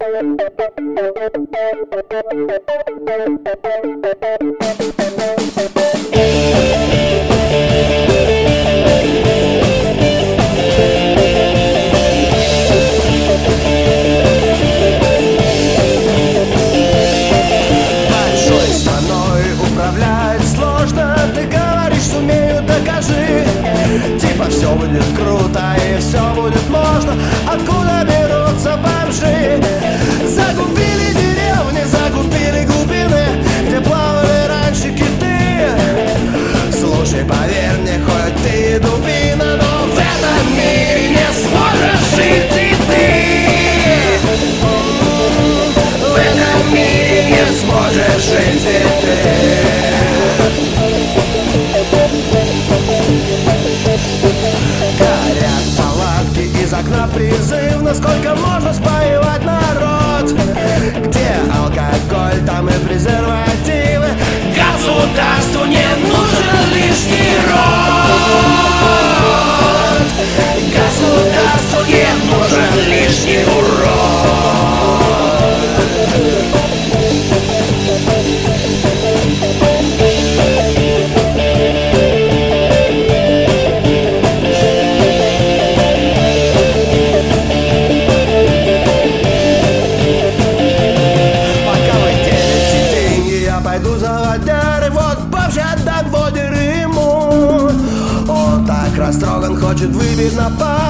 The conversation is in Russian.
Большой страной управлять сложно. Ты говоришь, сумею, докажи. Типа все будет круто и все будет можно. Откуда берутся бомжи? Загубили деревни, загубили глубины, где плавали раньше киты. Слушай, поверь мне, хоть ты и дубина, но в этом мире не сможешь жить и ты. В этом мире не сможешь жить и ты. Горят палатки, из окна призыв. Насколько можно спаивать народ? Где алкоголь, там и презервативы. Государству не нужен лишний род. Государству не нужен лишний урод. Растроган, хочет выбить напасть.